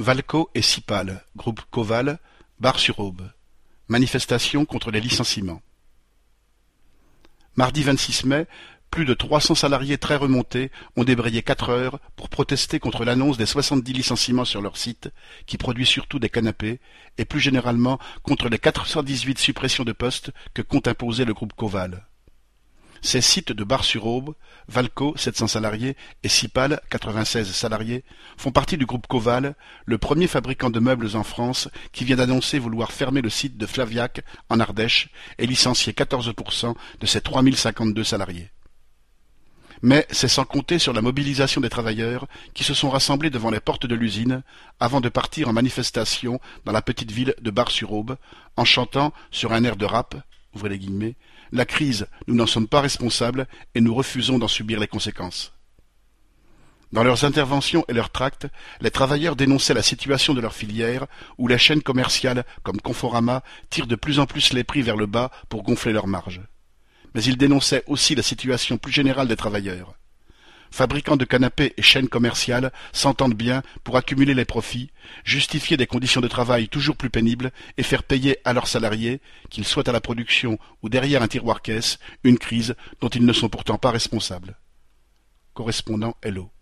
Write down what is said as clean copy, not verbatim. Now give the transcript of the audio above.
Valco et Sipal, groupe Coval, Bar-sur-Aube. Manifestation contre les licenciements. Mardi 26 mai, plus de 300 salariés très remontés ont débrayé 4 heures pour protester contre l'annonce des 70 licenciements sur leur site, qui produit surtout des canapés, et plus généralement contre les 418 suppressions de postes que compte imposer le groupe Coval. Ces sites de Bar-sur-Aube, Valco, 700 salariés, et Sipal, 96 salariés, font partie du groupe Coval, le premier fabricant de meubles en France qui vient d'annoncer vouloir fermer le site de Flaviac, en Ardèche, et licencier 14% de ses 3052 salariés. Mais c'est sans compter sur la mobilisation des travailleurs qui se sont rassemblés devant les portes de l'usine avant de partir en manifestation dans la petite ville de Bar-sur-Aube, en chantant sur un air de rap, ouvrez les guillemets, « La crise, nous n'en sommes pas responsables et nous refusons d'en subir les conséquences ». Dans leurs interventions et leurs tracts, les travailleurs dénonçaient la situation de leur filière où les chaînes commerciales comme Conforama tirent de plus en plus les prix vers le bas pour gonfler leurs marges. Mais ils dénonçaient aussi la situation plus générale des travailleurs. Fabricants de canapés et chaînes commerciales s'entendent bien pour accumuler les profits, justifier des conditions de travail toujours plus pénibles et faire payer à leurs salariés, qu'ils soient à la production ou derrière un tiroir-caisse, une crise dont ils ne sont pourtant pas responsables. Correspondant Hello.